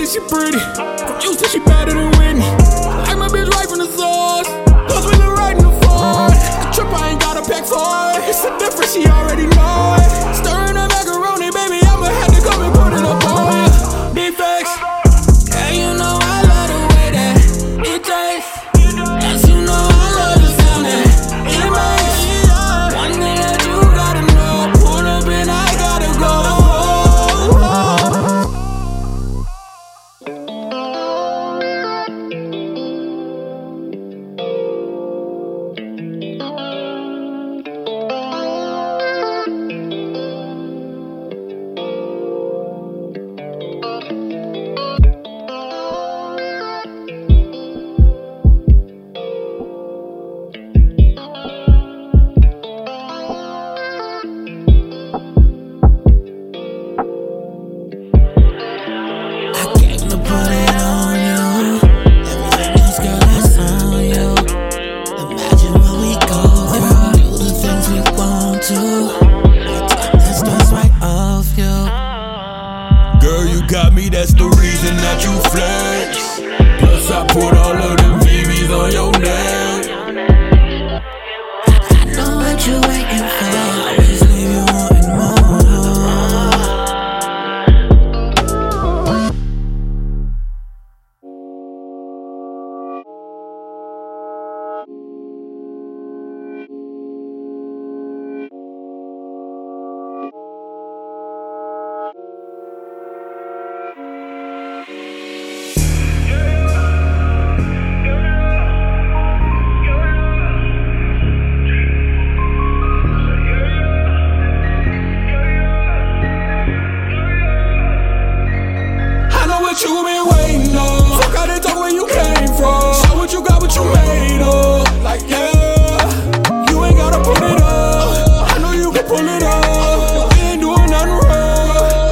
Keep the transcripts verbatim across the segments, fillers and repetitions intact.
think she pretty. From you till she better than Whitney. I like my bitch right from the source. Those wheels are right in the Ford. The trip, I ain't got a pack for it. It's a difference, she already know it. Stirring that macaroni, baby, I'ma have to come and put it up on ya. Big facts. Yeah, you know I love the way that it tastes. Yes, you know I love the sound that it makes. One thing that you gotta know, pull up and I gotta go. Got me, that's the reason that you flex. Plus I put all of them V Vs on your neck. I know what you waiting for. Always leave you wanting more. You been waiting on. Fuck how they talk where you came from. Show what you got, what you made of. Like yeah, you ain't gotta pull it up. I know you can pull it up. We ain't doing nothing wrong.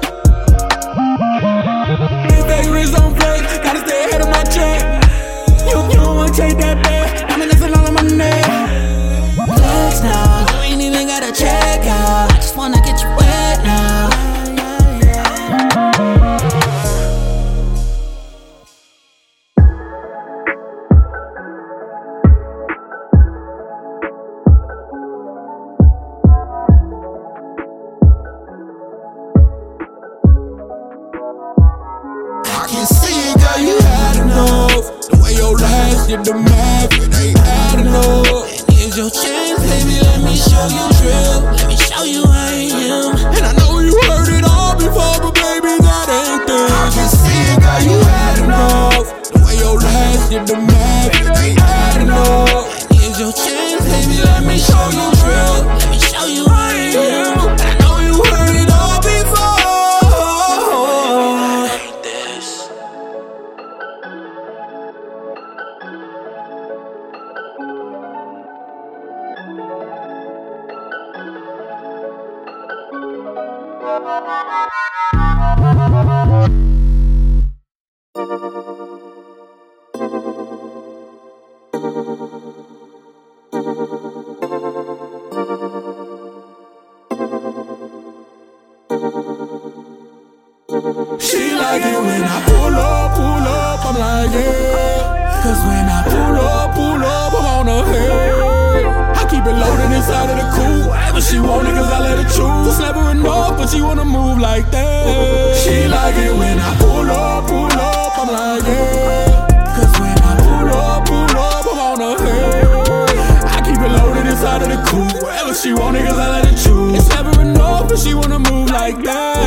These babies on flex, gotta stay ahead of my check. You, you don't wanna take that back. I mean that's all on my neck. Flex now, you ain't even gotta check out. I just wanna get you wet now. I can see it, girl, you had enough. The way your last did the math, it ain't adding up. And here's your chance, baby, let me show you drill. Let me show you I am. And I know you heard it all before, but baby, that ain't this. I can see it, girl, you had enough. The way your last did the math, it ain't adding up. And here's your chance, baby, let me show you drill. Let me show you I am. And I know you heard it all before. She like it when I pull up, pull up, I'm like yeah. Cause when I pull up, pull up, I'm on her head. I keep it loaded inside of the coupe. Whatever she want it, cause I let her choose. Slap her enough, but she wanna move like that. She like it when I pull up, pull up, I'm like yeah. Cause when I pull up, pull up, I'm on her head. I keep it loaded inside of the coupe. Whatever she want it, cause I let her choose. Slap her enough, but she wanna move like that.